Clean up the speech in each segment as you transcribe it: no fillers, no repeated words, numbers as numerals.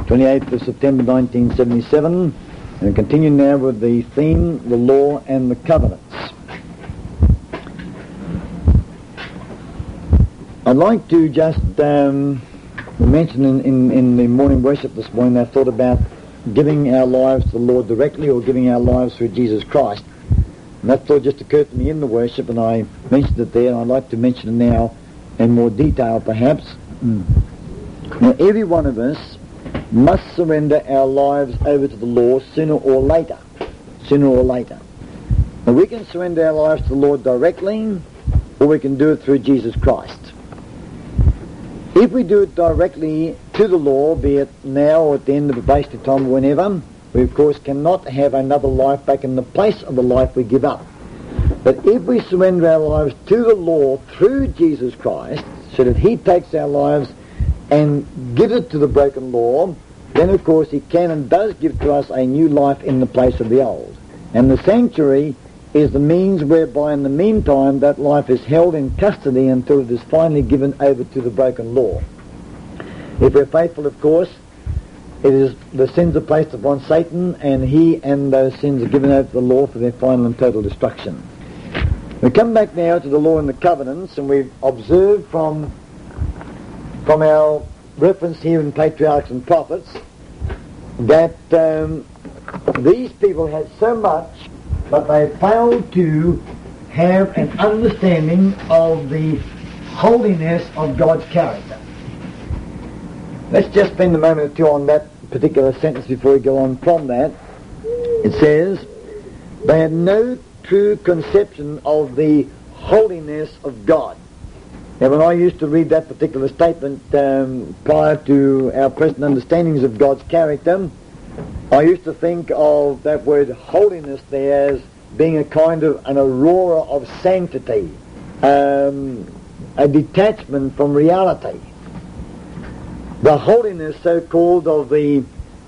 28th of September 1977, and continue now with the theme, the law and the covenants. I'd like to just mention in the morning worship this morning, I thought about giving our lives to the Lord directly or giving our lives through Jesus Christ. And that thought just occurred to me in the worship, and I mentioned it there, and I'd like to mention it now in more detail perhaps. Now, every one of us must surrender our lives over to the Lord sooner or later. Sooner or later. Now, we can surrender our lives to the Lord directly, or we can do it through Jesus Christ. If we do it directly to the Lord, be it now or at the end of a basic time or whenever, we of course cannot have another life back in the place of the life we give up. But if we surrender our lives to the Lord through Jesus Christ, so that He takes our lives and gives it to the broken law, then of course He can and does give to us a new life in the place of the old. And the sanctuary is the means whereby in the meantime that life is held in custody until it is finally given over to the broken law. If we're faithful, of course, it is the sins are placed upon Satan, and he and those sins are given over to the law for their final and total destruction. We come back now to the law and the covenants, and we've observed from our reference here in Patriarchs and Prophets that these people had so much, but they failed to have an understanding of the holiness of God's character. Let's just spend a moment or two on that particular sentence before we go on from that. It says, they had no true conception of the holiness of God. Now, when I used to read that particular statement prior to our present understandings of God's character, I used to think of that word holiness there as being a kind of an aurora of sanctity, a detachment from reality. The holiness, so-called, of the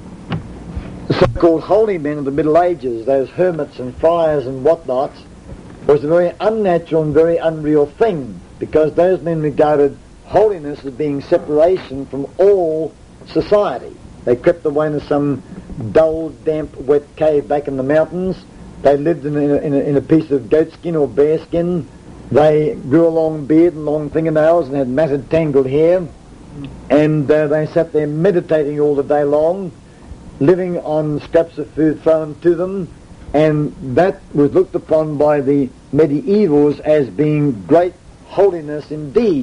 so-called holy men of the Middle Ages, those hermits and friars and whatnots, was a very unnatural and very unreal thing, because those men regarded holiness as being separation from all society. They crept away into some dull, damp, wet cave back in the mountains. They lived in a piece of goat skin or bear skin. They grew a long beard and long fingernails and had matted, tangled hair. And they sat there meditating all the day long, living on scraps of food thrown to them. And that was looked upon by the medievals as being great holiness indeed.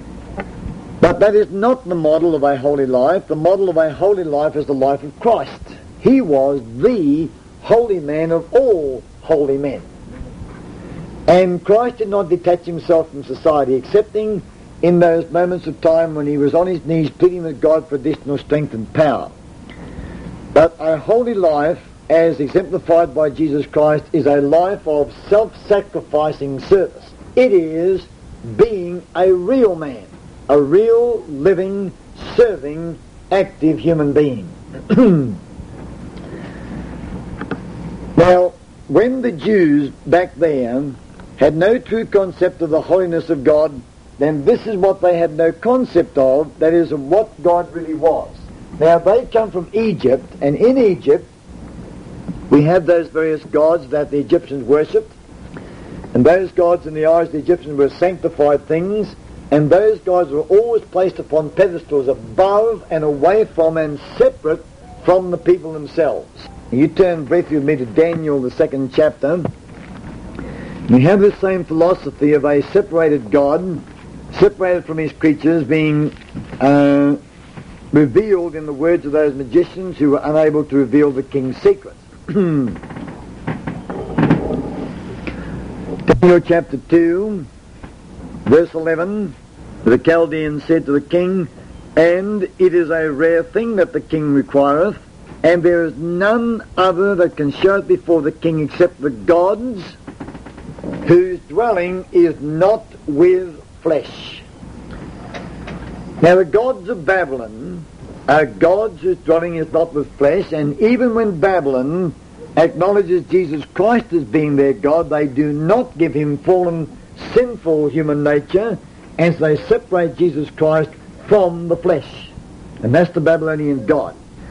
But that is not the model of a holy life. The model of a holy life is the life of Christ. He was the holy man of all holy men. And Christ did not detach himself from society, excepting in those moments of time when he was on his knees pleading with God for additional strength and power. But a holy life, as exemplified by Jesus Christ, is a life of self-sacrificing service. It is being a real man, a real, living, serving, active human being. Now, when the Jews back there had no true concept of the holiness of God, then this is what they had no concept of, that is, of what God really was. Now, they come from Egypt, and in Egypt we have those various gods that the Egyptians worshipped, and those gods in the eyes of the Egyptians were sanctified things, and those gods were always placed upon pedestals above and away from and separate from the people themselves. You turn briefly with me to Daniel, the 2nd chapter. We have the same philosophy of a separated God, separated from his creatures, being revealed in the words of those magicians who were unable to reveal the king's secrets. Daniel chapter 2, verse 11, the Chaldeans said to the king, and it is a rare thing that the king requireth, and there is none other that can show it before the king except the gods whose dwelling is not with flesh. Now the gods of Babylon are gods whose dwelling is not with flesh, and even when Babylon acknowledges Jesus Christ as being their God, they do not give him fallen, sinful human nature, as they separate Jesus Christ from the flesh. And that's the Babylonian God.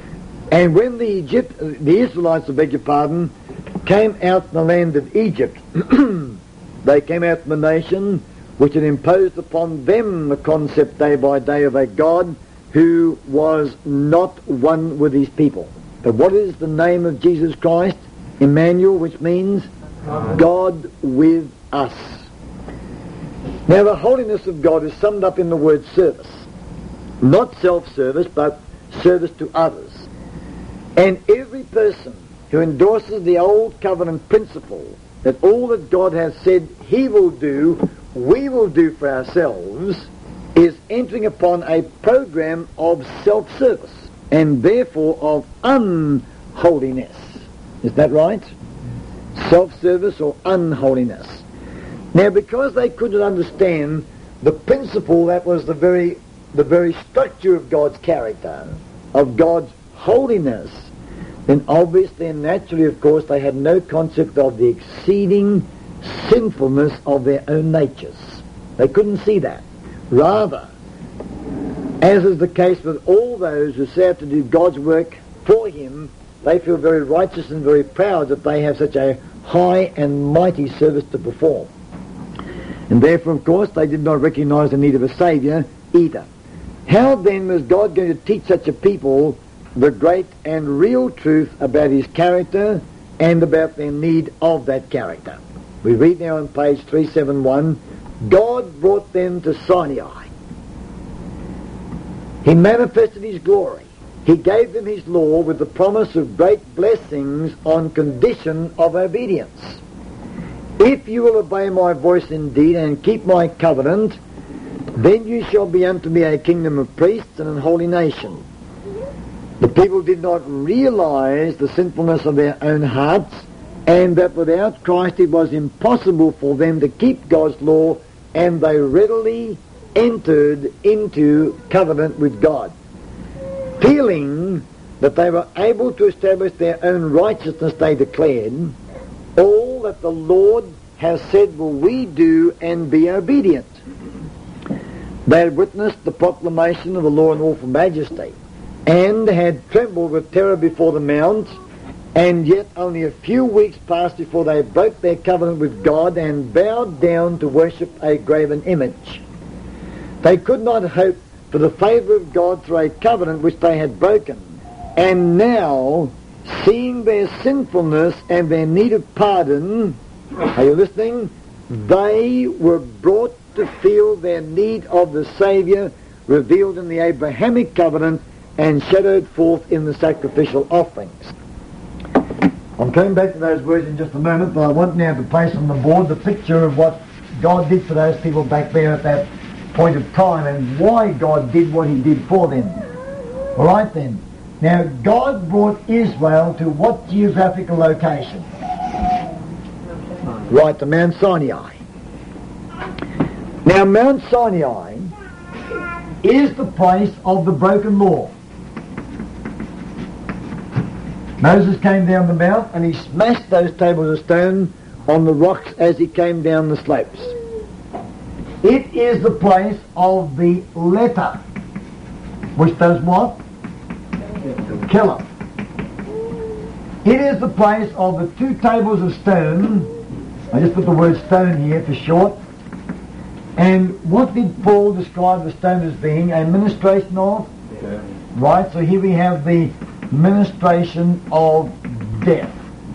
And when the Israelites, I beg your pardon, came out from the land of Egypt, they came out from a nation which had imposed upon them the concept day by day of a God who was not one with his people. But what is the name of Jesus Christ? Emmanuel, which means God with us. Now the holiness of God is summed up in the word service. Not self-service, but service to others. And every person who endorses the old covenant principle that all that God has said he will do, we will do for ourselves, is entering upon a program of self-service and therefore of unholiness. Is that right? Self-service or unholiness. Now, because they couldn't understand the principle that was the very structure of God's character, of God's holiness, then obviously and naturally, of course, they had no concept of the exceeding sinfulness of their own natures. They couldn't see that. Rather, as is the case with all those who set out to do God's work for him, they feel very righteous and very proud that they have such a high and mighty service to perform. And therefore, of course, they did not recognize the need of a Saviour either. How then was God going to teach such a people the great and real truth about his character and about their need of that character? We read now on page 371, God brought them to Sinai. He manifested his glory. He gave them his law with the promise of great blessings on condition of obedience. If you will obey my voice indeed and keep my covenant, then you shall be unto me a kingdom of priests and an holy nation. The people did not realize the sinfulness of their own hearts, and that without Christ it was impossible for them to keep God's law, and they readily entered into covenant with God, feeling that they were able to establish their own righteousness. They declared, all that the Lord has said will we do and be obedient. They had witnessed the proclamation of the law in awful majesty, and had trembled with terror before the mount, and yet only a few weeks passed before they broke their covenant with God and bowed down to worship a graven image. They could not hope for the favour of God through a covenant which they had broken, and now, seeing their sinfulness and their need of pardon, are you listening? They were brought to feel their need of the Saviour revealed in the Abrahamic covenant and shadowed forth in the sacrificial offerings. I'm coming back to those words in just a moment, but I want now to place on the board the picture of what God did for those people back there at that point of time and why God did what he did for them. All right then. Now, God brought Israel to what geographical location? Right, to Mount Sinai. Now, Mount Sinai is the place of the broken law. Moses came down the mount and he smashed those tables of stone on the rocks as he came down the slopes. It is the place of the letter, which does what? Kill them. It is the place of the two tables of stone. I just put the word stone here for short. And what did Paul describe the stone as being? A ministration of? Yeah. Right, so here we have the ministration of death.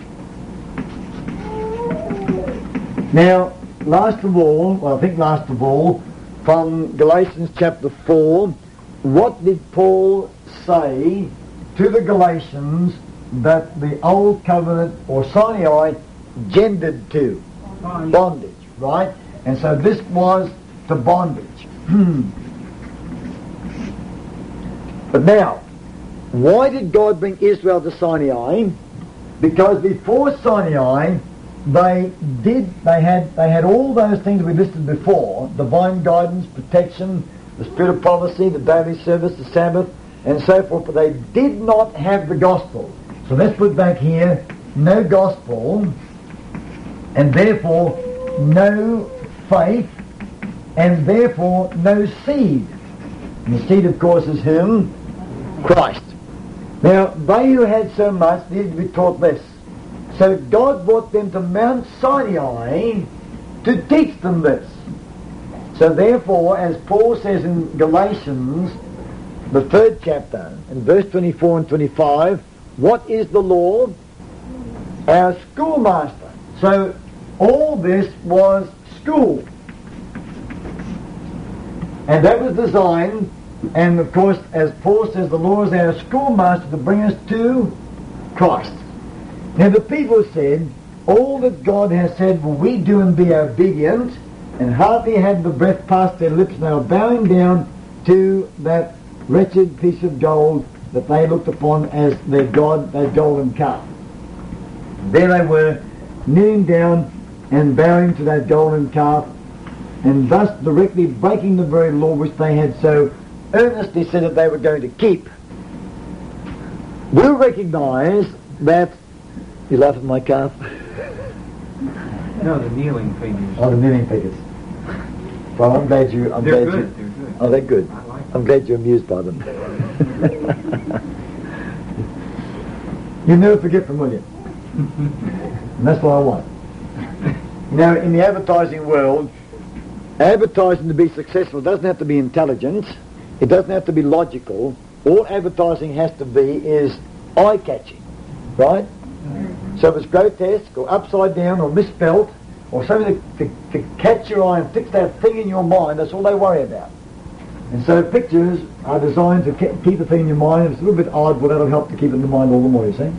Now, last of all, from Galatians chapter 4, what did Paul say to the Galatians that the old covenant or Sinai gendered to? Bondage, right? And so this was the bondage. But now, why did God bring Israel to Sinai? Because before Sinai, they had all those things we listed before: divine guidance, protection, the spirit of prophecy, the daily service, the Sabbath, and so forth. But they did not have the gospel. So let's put back here: no gospel, and therefore no faith, and therefore no seed. And the seed, of course, is whom? Christ. Now, they who had so much needed to be taught less. So God brought them to Mount Sinai to teach them this. So therefore, as Paul says in Galatians, the 3rd chapter, in verse 24 and 25, what is the law? Our schoolmaster. So all this was school. And that was designed, and of course, as Paul says, the law is our schoolmaster to bring us to Christ. Now the people said, all that God has said will we do and be obedient, and hardly had the breath passed their lips, and they were bowing down to that wretched piece of gold that they looked upon as their God, their golden calf. There they were, kneeling down and bowing to that golden calf, and thus directly breaking the very law which they had so earnestly said that they were going to keep. We'll recognise that... You laugh at my calf? No, the kneeling figures. Oh, the kneeling figures. Well, I'm glad you... They're good. Oh, they're good. I like them. I'm glad you're amused by them. You'll never forget them, will you? And that's what I want. Now, in the advertising world, advertising to be successful doesn't have to be intelligent. It doesn't have to be logical. All advertising has to be is eye-catching, right? So if it's grotesque or upside down or misspelt or something to catch your eye and fix that thing in your mind, that's all they worry about. And so pictures are designed to keep the thing in your mind. If it's a little bit odd, well, that'll help to keep it in the mind all the more, you see.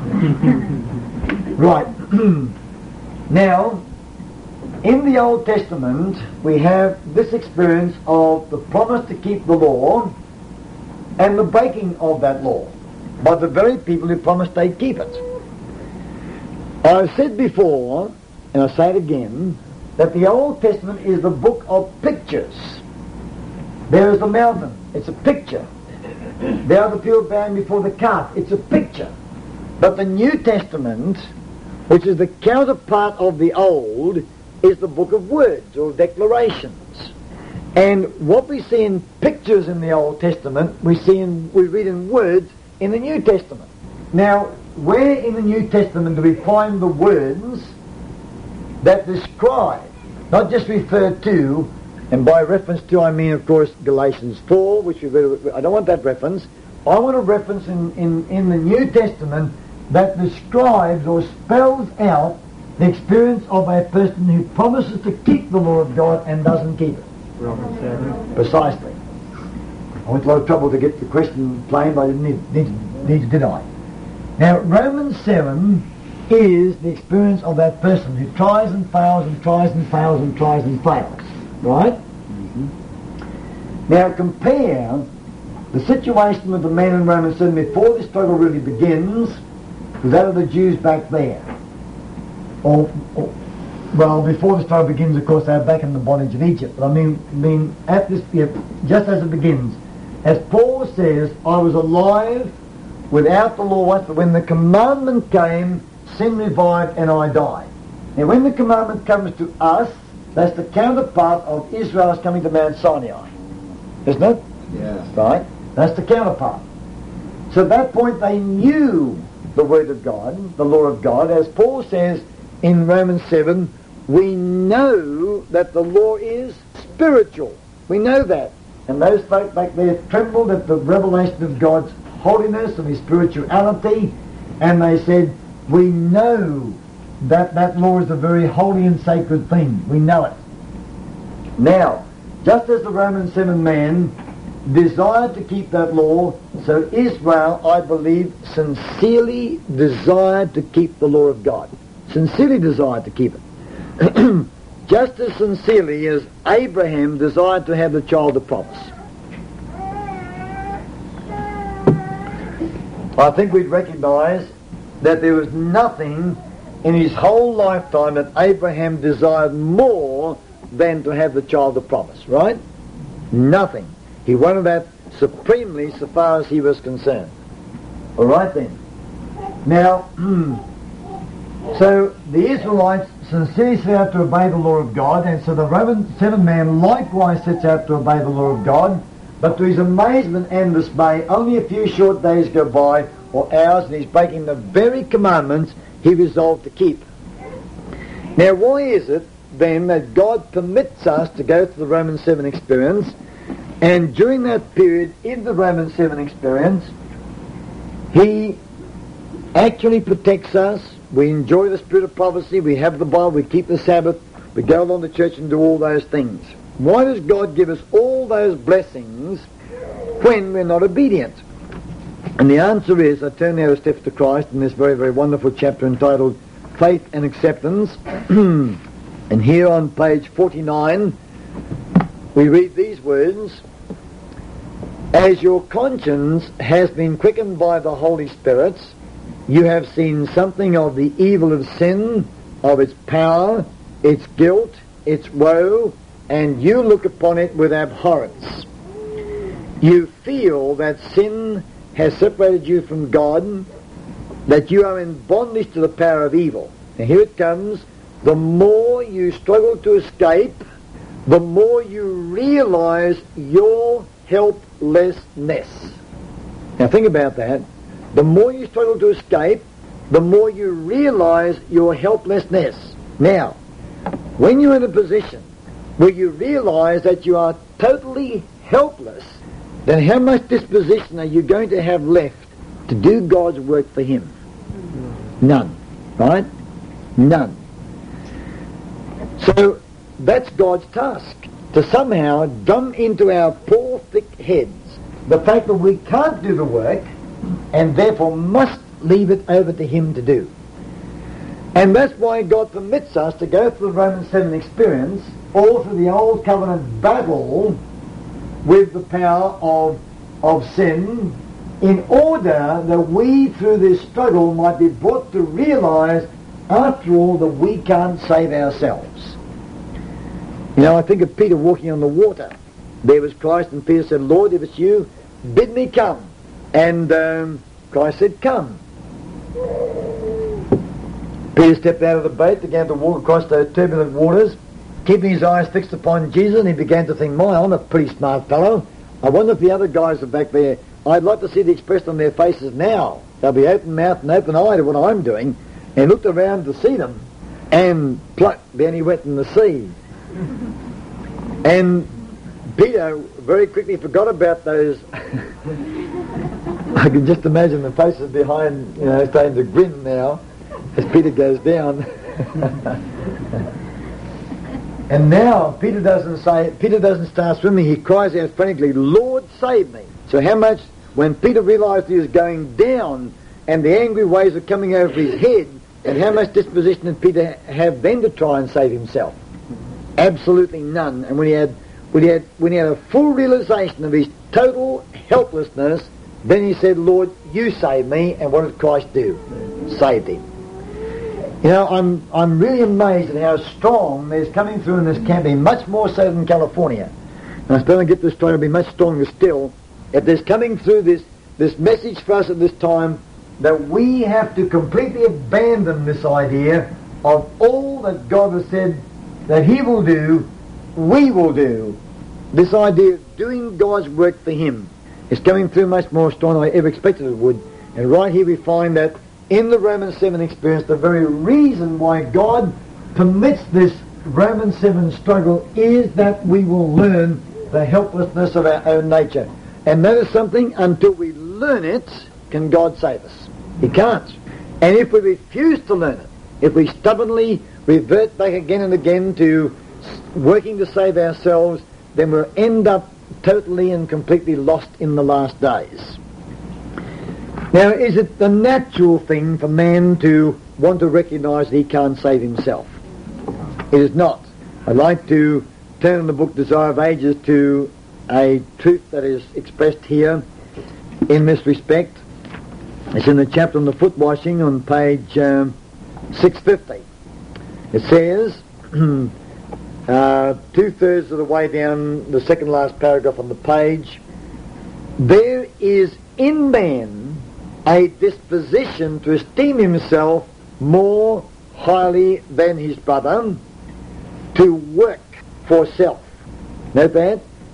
Right. Now, in the Old Testament, we have this experience of the promise to keep the law and the breaking of that law by the very people who promised they'd keep it. I've said before, and I say it again, that the Old Testament is the book of pictures. There is the mountain, it's a picture. There are the people bowing before the calf, it's a picture. But the New Testament, which is the counterpart of the Old, is the book of words or declarations. And what we see in pictures in the Old Testament, we read in words in the New Testament. Now, where in the New Testament do we find the words that describe, not just refer to, and by reference to I mean, of course, Galatians 4, which we read. I don't want that reference. I want a reference in the New Testament that describes or spells out the experience of a person who promises to keep the law of God and doesn't keep it. Romans 7. Precisely. I went to a lot of trouble to get the question plain, but I didn't need to, did I? Now, Romans 7 is the experience of that person who tries and fails and tries and fails and tries and fails. Right? Mm-hmm. Now, compare the situation with the man in Romans 7 before this struggle really begins with that of the Jews back there. Well, before the struggle begins, of course, they're back in the bondage of Egypt. But I mean, at this, just as it begins, as Paul says, I was alive without the law once, but when the commandment came, sin revived and I died. Now, when the commandment comes to us, that's the counterpart of Israel's coming to Mount Sinai. Isn't it? Yeah. Right? That's the counterpart. So at that point they knew the Word of God, the law of God. As Paul says in Romans 7, we know that the law is spiritual. We know that. And those folk back there trembled at the revelation of God's holiness and His spirituality, and they said, we know that law is a very holy and sacred thing. We know it. Now, just as the Romans 7 man desired to keep that law, so Israel, I believe, sincerely desired to keep the law of God. Sincerely desired to keep it. Just as sincerely as Abraham desired to have the child of promise. I think we'd recognise that there was nothing in his whole lifetime that Abraham desired more than to have the child of promise, right? Nothing. He wanted that supremely so far as he was concerned. All right then. Now, so the Israelites sincerely set out to obey the law of God, and so the Roman 7 man likewise sets out to obey the law of God, But to his amazement and dismay, only a few short days go by, or hours, and he's breaking the very commandments he resolved to keep. Now, why is it then that God permits us to go through the Romans 7 experience, and during that period in the Romans 7 experience, he actually protects us? We enjoy the spirit of prophecy, we have the Bible, we keep the Sabbath, we go along to church and do all those things. Why does God give us all those blessings when we're not obedient? And the answer is, I turn now to Steps to Christ in this very, very wonderful chapter entitled Faith and Acceptance. And here on page 49, we read these words: "As your conscience has been quickened by the Holy Spirit, you have seen something of the evil of sin, of its power, its guilt, its woe, and you look upon it with abhorrence. You feel that sin has separated you from God, that you are in bondage to the power of evil." Now here it comes. The more you struggle to escape, the more you realize your helplessness. Now think about that. The more you struggle to escape, the more you realize your helplessness. Now, when you're in a position where you realize that you are totally helpless, then how much disposition are you going to have left to do God's work for Him? None. Right? None. So that's God's task, to somehow drum into our poor thick heads the fact that we can't do the work and therefore must leave it over to Him to do. And that's why God permits us to go through the Romans 7 experience, all through the old covenant battle with the power of sin, in order that we, through this struggle, might be brought to realize, after all, that we can't save ourselves. You know, I think of Peter walking on the water. There was Christ, and Peter said, "Lord, if it's you, bid me come." And Christ said, "Come." Peter stepped out of the boat, began to walk across those turbulent waters, keeping his eyes fixed upon Jesus, and he began to think, "My, I'm a pretty smart fellow. I wonder if the other guys are back there. I'd like to see the expression on their faces now. They'll be open-mouthed and open-eyed at what I'm doing." And he looked around to see them, and pluck, then he went in the sea. And Peter very quickly forgot about those. I can just imagine the faces behind, starting to grin now as Peter goes down. And now Peter doesn't start swimming. He cries out frantically, "Lord, save me!" So how much, when Peter realized he was going down and the angry waves were coming over his head, and how much disposition did Peter have then to try and save himself? Absolutely none. And when he had a full realization of his total helplessness, then he said, "Lord, you save me." And what did Christ do? Saved him. You know, I'm really amazed at how strong there's coming through in this campaign, much more so than California. And I suppose I get this story, it'll be much stronger still. If there's coming through this message for us at this time, that we have to completely abandon this idea of all that God has said that He will do, we will do. This idea of doing God's work for Him is coming through much more strong than I ever expected it would. And right here we find that in the Romans 7 experience, the very reason why God permits this Romans 7 struggle is that we will learn the helplessness of our own nature. And notice something, until we learn it, can God save us? He can't. And if we refuse to learn it, if we stubbornly revert back again and again to working to save ourselves, then we'll end up totally and completely lost in the last days. Now, is it the natural thing for man to want to recognize that he can't save himself? It is not. I'd like to turn in the book Desire of Ages to a truth that is expressed here in this respect. It's in the chapter on the foot washing on page 650. It says, two-thirds of the way down the second last paragraph on the page, "There is in man a disposition to esteem himself more highly than his brother, to work for self." Note that?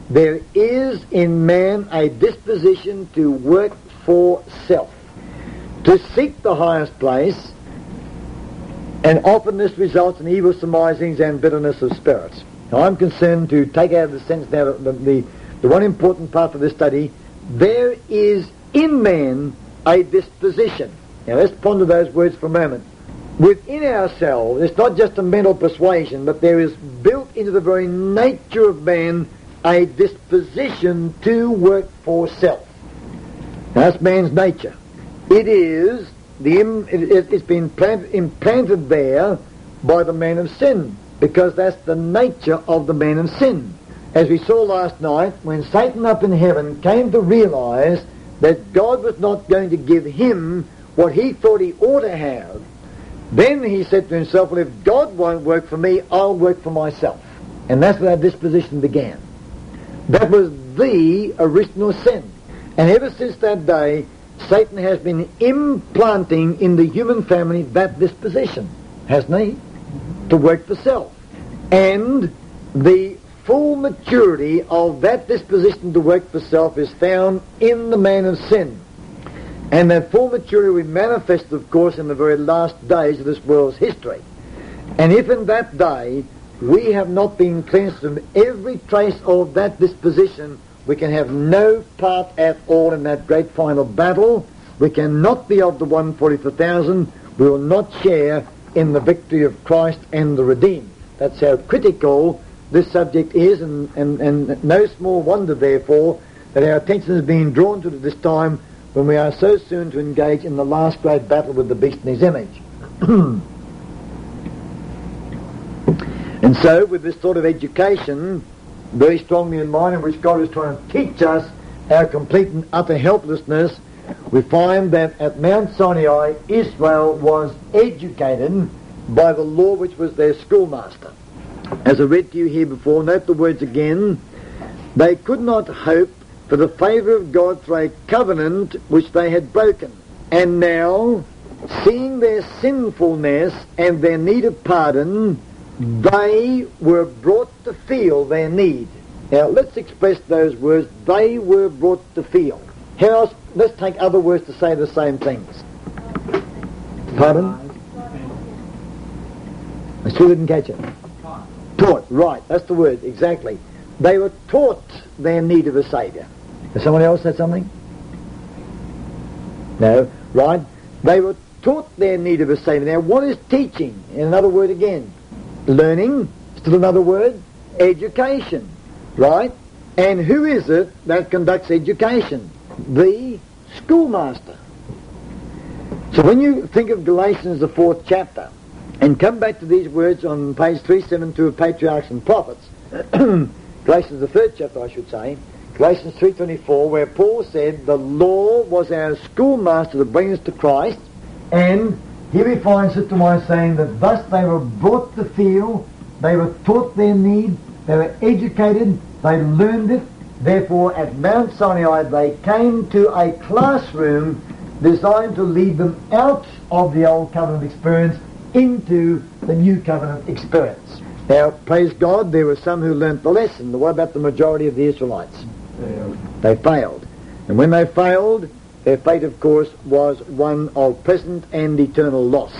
there is in man a disposition to work for self, to seek the highest place, and often this results in evil surmisings and bitterness of spirits. Now I'm concerned to take out of the sense now the one important part of this study. There is in man a disposition. Now let's ponder those words for a moment. Within ourselves, it's not just a mental persuasion, but there is built into the very nature of man a disposition to work for self. Now, that's man's nature. It is it's been implanted there by the man of sin, because that's the nature of the man of sin. As we saw last night, when Satan up in heaven came to realize that God was not going to give him what he thought he ought to have, then he said to himself, well, if God won't work for me, I'll work for myself. And that's where that disposition began. That was the original sin. And ever since that day, Satan has been implanting in the human family that disposition, hasn't he? To work for self. And the full maturity of that disposition to work for self is found in the man of sin. And that full maturity will be manifested, of course, in the very last days of this world's history. And if in that day we have not been cleansed from every trace of that disposition, we can have no part at all in that great final battle. We cannot be of the 144,000. We will not share in the victory of Christ and the redeemed. That's how critical this subject is, and no small wonder, therefore, that our attention is being drawn to it at this time when we are so soon to engage in the last great battle with the beast in his image. And so, with this sort of education, very strongly in mind, in which God is trying to teach us our complete and utter helplessness, we find that at Mount Sinai, Israel was educated by the law which was their schoolmaster. As I read to you here before, note the words again. They could not hope for the favour of God through a covenant which they had broken. And now, seeing their sinfulness and their need of pardon, they were brought to feel their need. Now, let's express those words. They were brought to feel. How else? Let's take other words to say the same things. Pardon? I still didn't catch it. Taught. Right, that's the word, exactly. They were taught their need of a Saviour. Has someone else said something? No? Right? They were taught their need of a Saviour. Now, what is teaching? In another word again. Learning, still another word. Education. Right? And who is it that conducts education? The schoolmaster. So when you think of Galatians, the 4th chapter, and come back to these words on page 372 of Patriarchs and Prophets, Galatians, the 3rd chapter, I should say, Galatians 3:24, where Paul said the law was our schoolmaster to bring us to Christ, and here we find Sister Wise saying that thus they were brought to feel, they were taught their need, they were educated, they learned it. Therefore, at Mount Sinai, they came to a classroom designed to lead them out of the old covenant experience into the new covenant experience. Now, praise God, there were some who learnt the lesson. But what about the majority of the Israelites? They failed. And when they failed, their fate, of course, was one of present and eternal loss.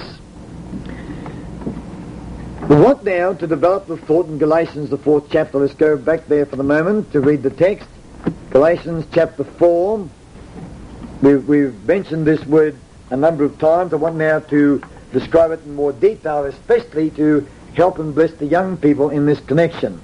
We want now to develop the thought in Galatians, the 4th chapter. Let's go back there for the moment to read the text. Galatians chapter 4. We've mentioned this word a number of times. I want now to describe it in more detail, especially to help and bless the young people in this connection.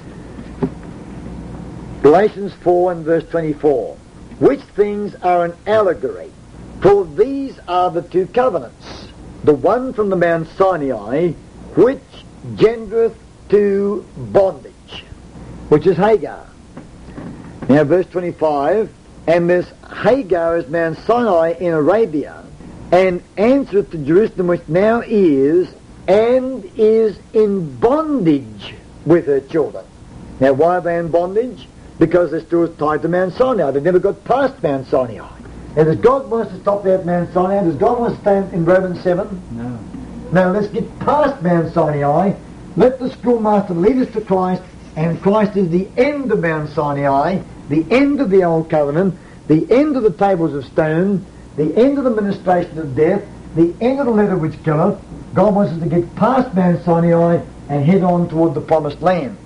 Galatians 4 and verse 24. Which things are an allegory? For these are the two covenants. The one from the Mount Sinai, which gendereth to bondage, which is Hagar. Now verse 25, and this Hagar is Mount Sinai in Arabia, and answereth to Jerusalem, which now is, and is in bondage with her children. Now why are they in bondage? Because they're still tied to Mount Sinai. They never got past Mount Sinai. Now does God want us to stop there at Mount Sinai? Does God want us to stand in Romans 7? No. Now let's get past Mount Sinai. Let the schoolmaster lead us to Christ, and Christ is the end of Mount Sinai, the end of the Old Covenant, the end of the tables of stone, the end of the ministration of death, the end of the letter which killeth. God wants us to get past Mount Sinai and head on toward the promised land.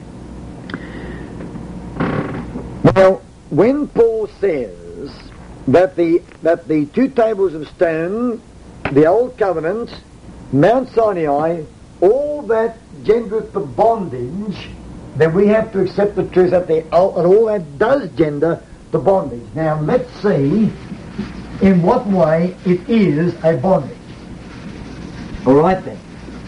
Now, when Paul says that the two tables of stone, the Old Covenant, Mount Sinai, all that gendereth the bondage, then we have to accept the truth that all that does gender the bondage. Now, let's see in what way it is a bondage. All right then.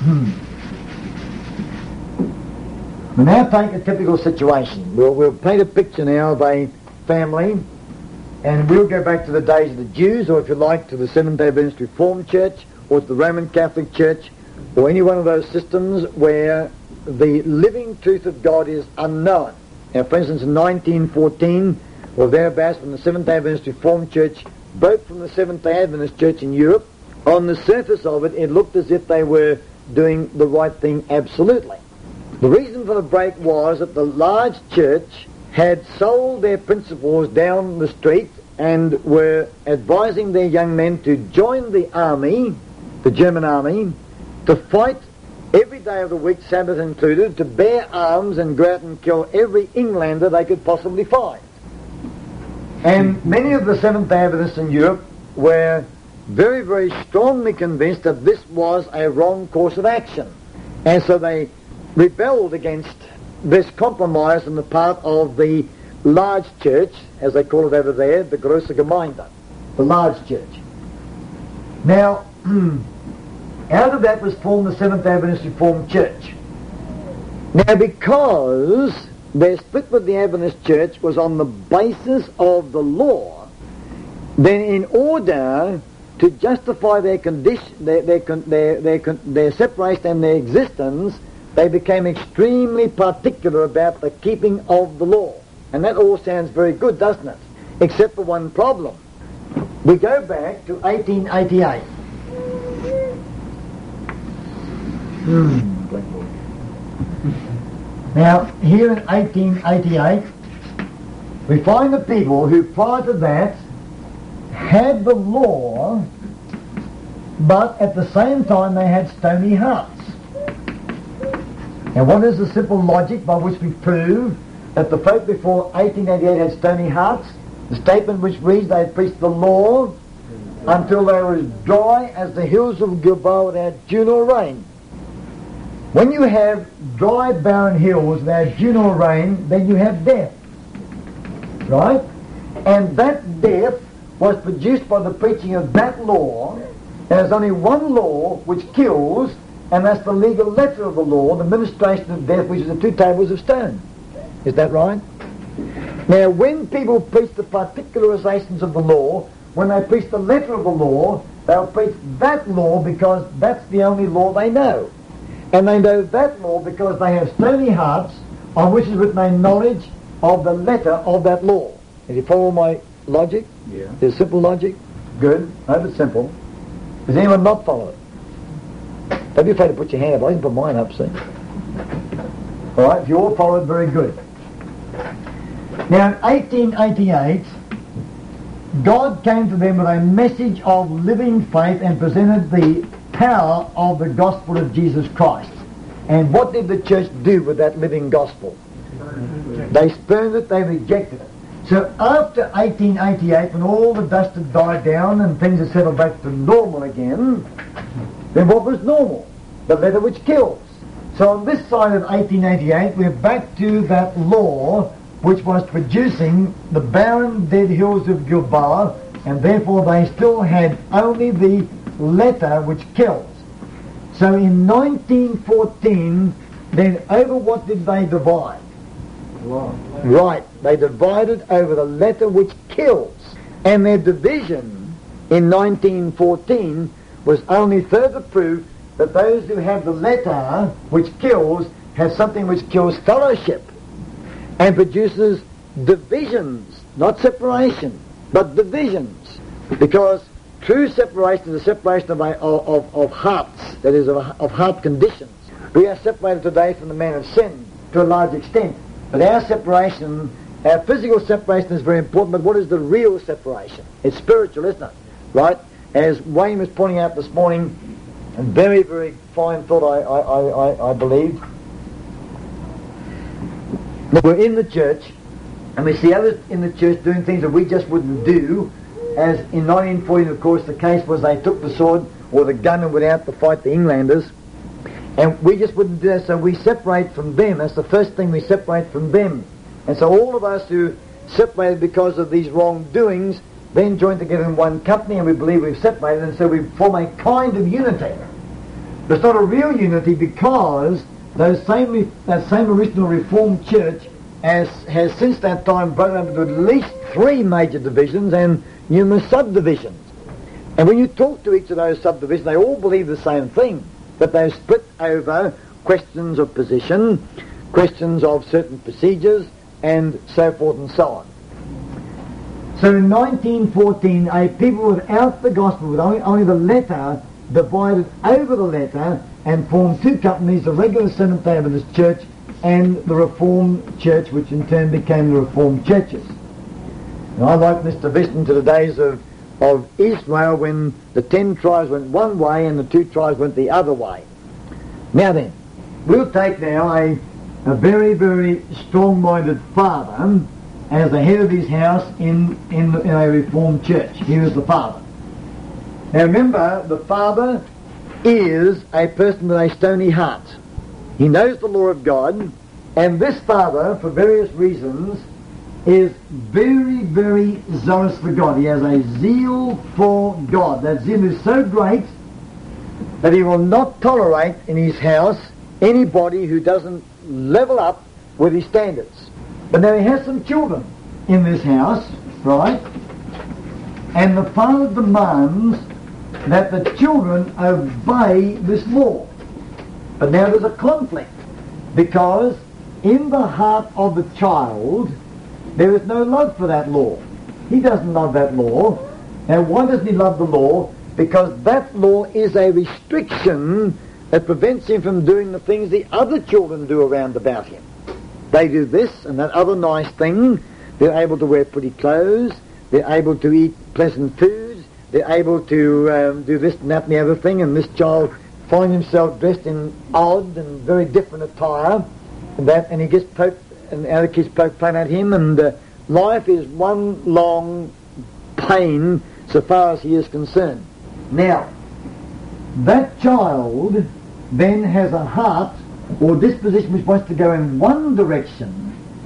We'll now take a typical situation. We'll paint a picture now of a family, and we'll go back to the days of the Jews, or if you like, to the Seventh-day Adventist Reformed Church, or to the Roman Catholic Church, or any one of those systems where the living truth of God is unknown. Now, for instance, in 1914, or thereabouts, from the Seventh-day Adventist Reformed Church, both from the Seventh-day Adventist Church in Europe, on the surface of it, it looked as if they were doing the right thing absolutely. The reason for the break was that the large church had sold their principles down the street and were advising their young men to join the army, the German army, to fight every day of the week, Sabbath included, to bear arms and go out and kill every Englander they could possibly find. And many of the Seventh-day Adventists in Europe were very, very strongly convinced that this was a wrong course of action. And so they rebelled against this compromise on the part of the large church, as they call it over there, the Große Gemeinde, the large church. Now, out of that was formed the Seventh-day Adventist Reformed Church. Now, because their split with the Adventist Church was on the basis of the law, then in order to justify their condition, their separation and their existence, they became extremely particular about the keeping of the law. And that all sounds very good, doesn't it? Except for one problem. We go back to 1888. Now, here in 1888, we find the people who prior to that had the law, but at the same time they had stony hearts. Now, what is the simple logic by which we prove that the folk before 1888 had stony hearts? The statement which reads, they had preached the law until they were as dry as the hills of Gilboa without dew nor rain. When you have dry, barren hills without dew nor rain, then you have death. Right? And that death was produced by the preaching of that law. There's only one law which kills, and that's the legal letter of the law, the ministration of death, which is the two tables of stone. Is that right? Now, when people preach the particularizations of the law, when they preach the letter of the law, they'll preach that law because that's the only law they know. And they know that law because they have stony hearts on which is written a knowledge of the letter of that law. Did you follow my logic? Yeah. There's simple logic? Good. I hope it's simple. Does anyone not follow it? Don't be afraid to put your hand up. I can put mine up, see? All right, if you all follow it, very good. Now, in 1888, God came to them with a message of living faith and presented the power of the gospel of Jesus Christ. And what did the church do with that living gospel? They spurned it, they rejected it. So after 1888, when all the dust had died down and things had settled back to normal again, then what was normal? The letter which kills. So on this side of 1888, we're back to that law which was producing the barren dead hills of Gilboa, and therefore they still had only the letter which kills. So in 1914, then over what did they divide? Law. Right, they divided over the letter which kills. And their division in 1914 was only further proof that those who have the letter which kills have something which kills fellowship and produces divisions, not separation, but divisions. Because true separation is a separation of hearts, that is, of heart conditions. We are separated today from the man of sin. to a large extent. But our separation, our physical separation is very important, but what is the real separation? It's spiritual, isn't it? Right? As Wayne was pointing out this morning, a very, very fine thought, I believe. We're in the church, and we see others in the church doing things that we just wouldn't do, as in 1914, of course, the case was they took the sword or the gun and went out to fight the Englanders, and we just wouldn't do that, so we separate from them. That's the first thing, we separate from them. And so all of us who separated because of these wrongdoings then join together in one company, and we believe we've separated, and so we form a kind of unity. But it's not a real unity, because that same original Reformed Church has since that time broken up into at least 3 major divisions and numerous subdivisions. And when you talk to each of those subdivisions, they all believe the same thing, that they've split over questions of position, questions of certain procedures, and so forth and so on. So in 1914, a people without the gospel, with only the letter, divided over the letter and formed 2 companies, the regular Seventh-day Adventist Church and the Reformed Church, which in turn became the Reformed Churches. And I like Mr. Viston to the days of Israel, when the 10 tribes went one way and the 2 tribes went the other way. Now then, we'll take now a very, very strong-minded father as the head of his house in a Reformed church. He was the father. Now remember, the father is a person with a stony heart. He knows the law of God, and this father, for various reasons, is very, very zealous for God. He has a zeal for God. That zeal is so great that he will not tolerate in his house anybody who doesn't level up with his standards. But now he has some children in this house, right? And the father demands that the children obey this law. But now there's a conflict, because in the heart of the child there is no love for that law. He doesn't love that law. Now why doesn't he love the law? Because that law is a restriction that prevents him from doing the things the other children do around about him. They do this and that other nice thing. They're able to wear pretty clothes. They're able to eat pleasant foods. They're able to do this and that and the other thing. And this child finds himself dressed in odd and very different attire. And he gets poked, and the other kids poke fun at him. And life is one long pain so far as he is concerned. Now, that child then has a heart or disposition which wants to go in one direction.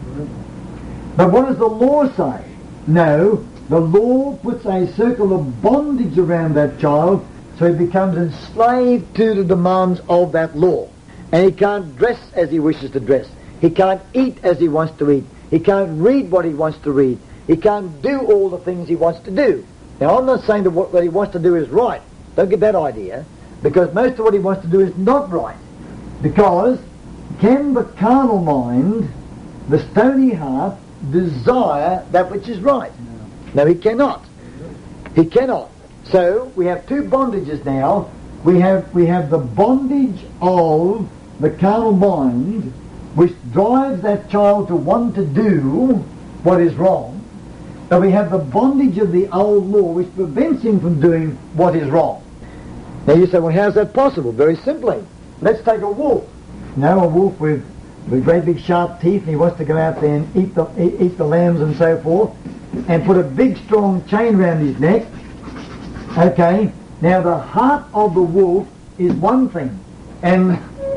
But what does the law say? No, the law puts a circle of bondage around that child, so he becomes enslaved to the demands of that law. And he can't dress as he wishes to dress. He can't eat as he wants to eat. He can't read what he wants to read. He can't do all the things he wants to do. Now, I'm not saying that what he wants to do is right. Don't get that idea. Because most of what he wants to do is not right. Because can the carnal mind, the stony heart, desire that which is right? No, he cannot. He cannot. So we have 2 bondages now. We have the bondage of the carnal mind, which drives that child to want to do what is wrong. But we have the bondage of the old law, which prevents him from doing what is wrong. Now you say, well, how's that possible? Very simply. Let's take a wolf. A wolf with great big sharp teeth, and he wants to go out there and eat the lambs and so forth, and put a big strong chain around his neck. Okay, now the heart of the wolf is one thing, and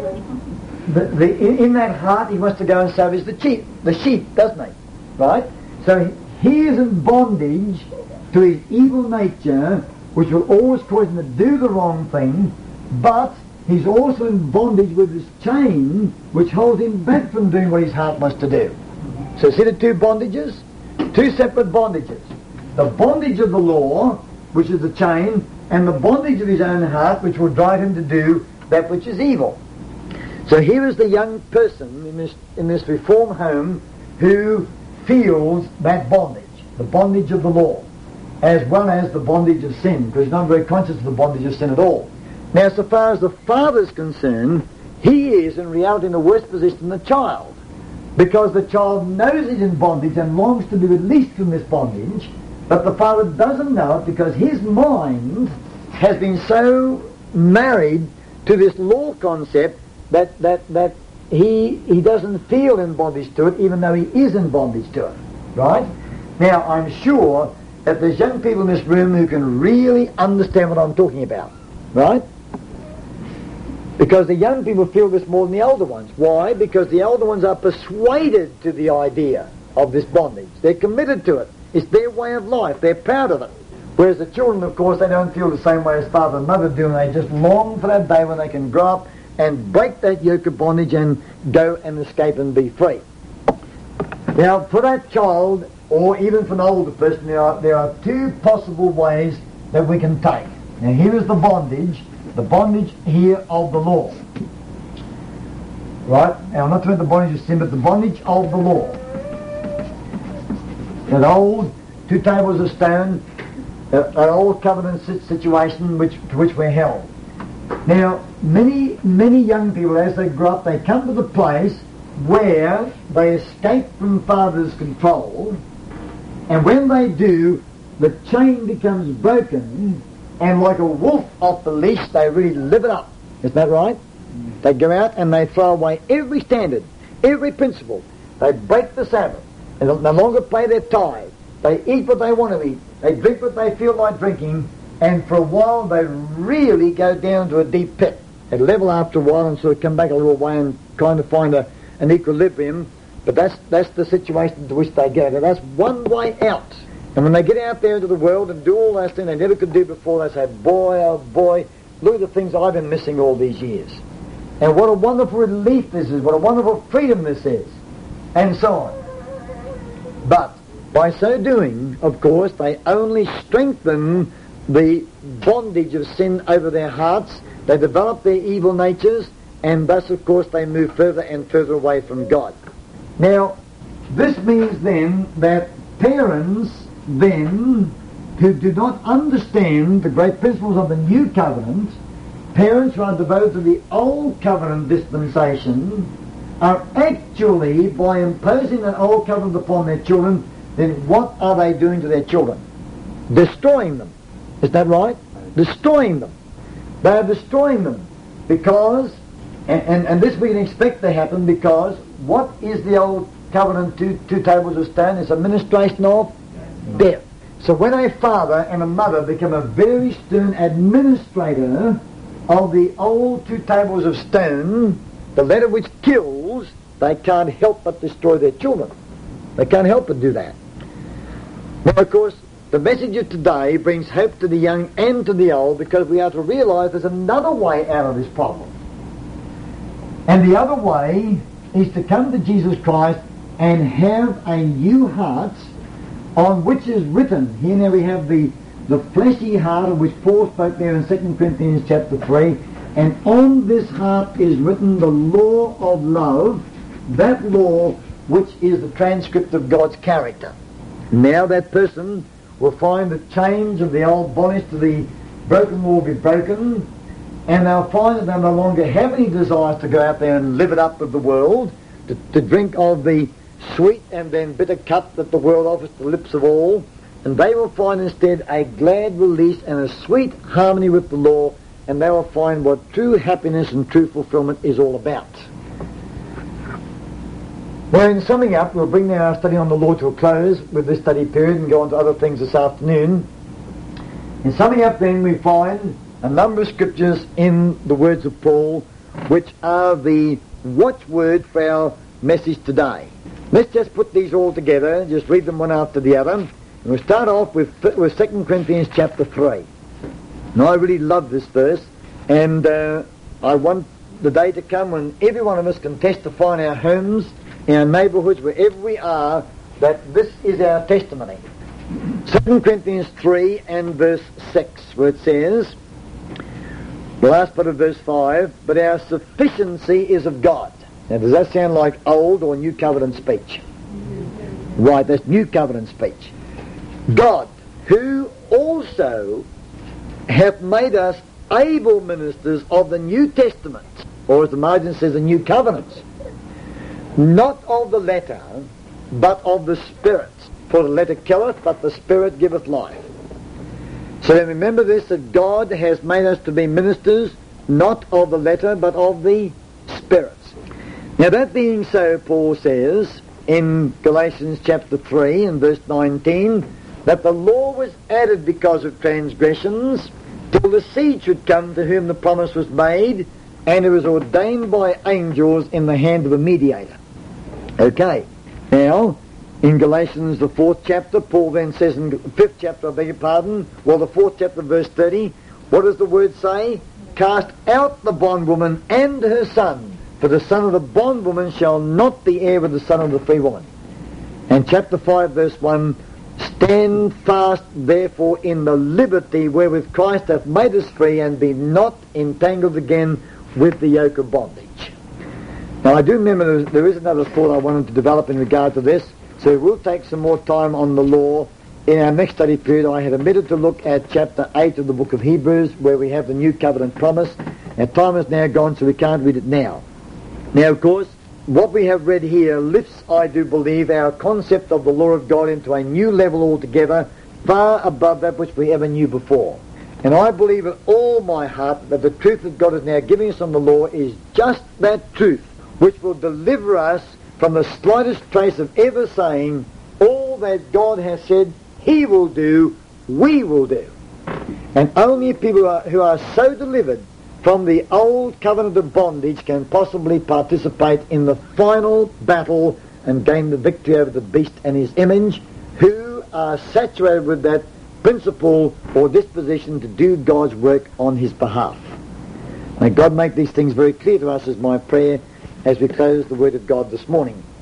in that heart he wants to go and salvage the sheep, doesn't he? Right? So he is in bondage to his evil nature, which will always cause him to do the wrong thing, but he's also in bondage with this chain which holds him back from doing what his heart wants to do. So see the 2 bondages? 2 separate bondages. The bondage of the law, which is the chain, and the bondage of his own heart, which will drive him to do that which is evil. So here is the young person in this reform home who feels that bondage, the bondage of the law, as well as the bondage of sin, because he's not very conscious of the bondage of sin at all. Now, so far as the father is concerned, he is in reality in a worse position than the child. because the child knows he's in bondage and longs to be released from this bondage, but the father doesn't know it because his mind has been so married to this law concept that he doesn't feel in bondage to it, even though he is in bondage to it. Right? Now, I'm sure that there's young people in this room who can really understand what I'm talking about. Right? Because the young people feel this more than the older ones. Why? Because the older ones are persuaded to the idea of this bondage. They're committed to it. It's their way of life. They're proud of it. Whereas the children, of course, they don't feel the same way as father and mother do, and they just long for that day when they can grow up and break that yoke of bondage and go and escape and be free. Now, for that child, or even for an older person, there are two possible ways that we can take. Now, here is the bondage here of the law. Right? Now, I'm not talking about the bondage of sin, but the bondage of the law. That old 2 tables of stone, an old covenant situation to which we're held. Now, many young people, as they grow up, they come to the place where they escape from father's control, and when they do, the chain becomes broken, and like a wolf off the leash, they really live it up. Isn't that right? They go out and they throw away every standard, every principle. They break the Sabbath. They no longer pay their tithe. They eat what they want to eat. They drink what they feel like drinking. And for a while, they really go down to a deep pit. They level after a while and sort of come back a little way and kind of find an equilibrium. But that's the situation to which they go. Now, that's one way out. And when they get out there into the world and do all those things they never could do before, they say, boy, oh boy, look at the things I've been missing all these years. And what a wonderful relief this is. What a wonderful freedom this is. And so on. But by so doing, of course, they only strengthen the bondage of sin over their hearts. They develop their evil natures, and thus, of course, they move further and further away from God. Now, this means then that parents then who do not understand the great principles of the new covenant, parents who are devoted to the old covenant dispensation, are actually, by imposing that old covenant upon their children, then what are they doing to their children? Destroying them. Is that right? Destroying them. They are destroying them because, and this we can expect to happen because what is the old covenant, two tables of stone? It's a ministration of death. So when a father and a mother become a very stern administrator of the old 2 tables of stone, the letter which kills, they can't help but destroy their children. They can't help but do that. Now, of course, the message of today brings hope to the young and to the old, because we are to realize there's another way out of this problem. And the other way is to come to Jesus Christ and have a new heart on which is written. Here now we have the fleshy heart of which Paul spoke there in 2 Corinthians chapter 3. And on this heart is written the law of love, that law which is the transcript of God's character. Now that person will find the chains of the old bondage to the broken law will be broken, and they'll find that they no longer have any desires to go out there and live it up with the world, to drink of the sweet and then bitter cup that the world offers to the lips of all, and they will find instead a glad release and a sweet harmony with the law, and they will find what true happiness and true fulfillment is all about. Well, in summing up, we'll bring now our study on the law to a close with this study period and go on to other things this afternoon. In summing up then, we find a number of scriptures in the words of Paul which are the watchword for our message today. Let's just put these all together, just read them one after the other. And we'll start off with 2 Corinthians chapter 3. Now, I really love this verse, and I want the day to come when every one of us can testify in our homes, in our neighbourhoods, wherever we are, that this is our testimony. 2 Corinthians 3 and verse 6, where it says, the last part of verse 5, but our sufficiency is of God. Now, does that sound like old or new covenant speech? Right, that's new covenant speech. God, who also hath made us able ministers of the New Testament, or as the margin says, the New Covenant, not of the letter, but of the Spirit. For the letter killeth, but the Spirit giveth life. So then remember this, that God has made us to be ministers, not of the letter, but of the Spirit. Now that being so, Paul says in Galatians chapter 3 and verse 19, that the law was added because of transgressions, till the seed should come to whom the promise was made, and it was ordained by angels in the hand of a mediator. Okay, now, in Galatians, the 4th chapter, Paul then says in the 5th chapter, I beg your pardon, well, the 4th chapter, verse 30, what does the word say? Cast out the bondwoman and her son, for the son of the bondwoman shall not be heir with the son of the free woman. And chapter 5, verse 1, stand fast therefore in the liberty wherewith Christ hath made us free, and be not entangled again with the yoke of bondage. Now I do remember there is another thought I wanted to develop in regard to this, so we'll take some more time on the law. In our next study period, I had omitted to look at chapter 8 of the book of Hebrews, where we have the new covenant promise. Our time is now gone, so we can't read it now. Now, of course, what we have read here lifts, I do believe, our concept of the law of God into a new level altogether, far above that which we ever knew before. And I believe with all my heart that the truth that God is now giving us on the law is just that truth, which will deliver us from the slightest trace of ever saying, all that God has said He will do, we will do. And only people who are so delivered from the old covenant of bondage can possibly participate in the final battle and gain the victory over the beast and his image, who are saturated with that principle or disposition to do God's work on his behalf. May God make these things very clear to us, is my prayer as we close the Word of God this morning.